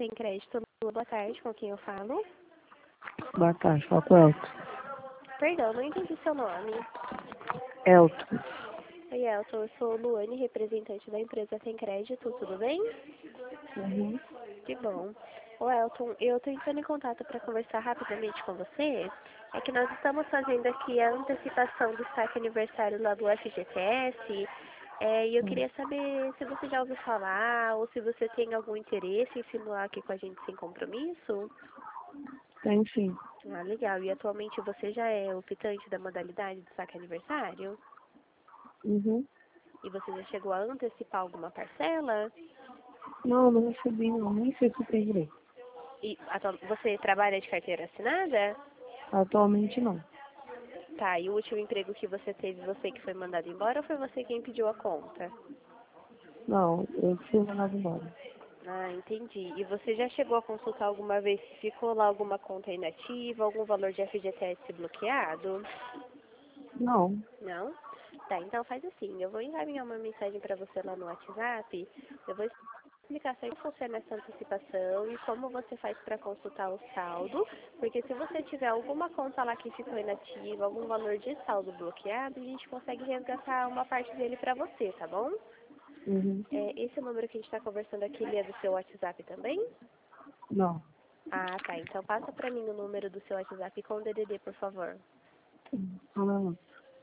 Tem Crédito. Boa tarde, com quem eu falo? Boa tarde, fala com o Elton. Perdão, não entendi seu nome. Elton. Oi, Elton, eu sou Luane, representante da empresa Tem Crédito, tudo bem? Uhum. Que bom. Ô, Elton, eu estou entrando em contato para conversar rapidamente com você. É que nós estamos fazendo aqui a antecipação do saque aniversário lá do FGTS. E eu queria saber se você já ouviu falar ou se você tem algum interesse em simular aqui com a gente sem compromisso. Tem sim. Ah, legal. E atualmente você já é optante da modalidade do saque aniversário? Uhum. E você já chegou a antecipar alguma parcela? Não recebi não, nem sei se tem direito. E você trabalha de carteira assinada? Atualmente não. Tá, e o último emprego que você teve, você que foi mandado embora ou foi você quem pediu a conta? Não, eu fui mandado embora. Ah, entendi. E você já chegou a consultar alguma vez se ficou lá alguma conta inativa, algum valor de FGTS bloqueado? Não. Não? Tá, então faz assim, eu vou encaminhar uma mensagem para você lá no WhatsApp, eu vou explicar como funciona essa antecipação e como você faz para consultar o saldo, porque se você tiver alguma conta lá que ficou inativa, algum valor de saldo bloqueado, a gente consegue resgatar uma parte dele para você, tá bom? Uhum. Esse número que a gente está conversando aqui, ele é do seu WhatsApp também? Não. Ah, tá, então passa para mim o número do seu WhatsApp com o DDD, por favor. Não.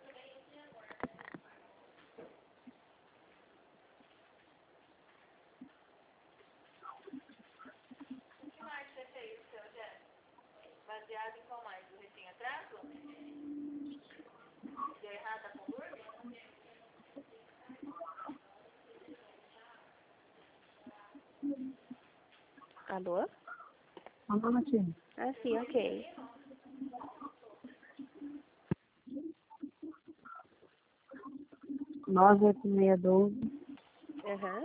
Alô? Não aqui. Ah, sim, ok. 98612 Aham.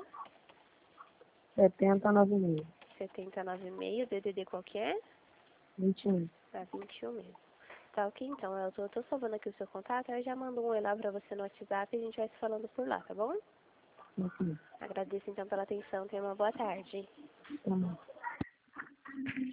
7096. 79,5, DDD qual que é? 21. Ah, 21 mesmo. Tá, ok, então, eu tô salvando aqui o seu contato, aí eu já mando um oi lá pra você no WhatsApp e a gente vai se falando por lá, tá bom? Ok. Agradeço então pela atenção, tenha uma boa tarde. Tá bom.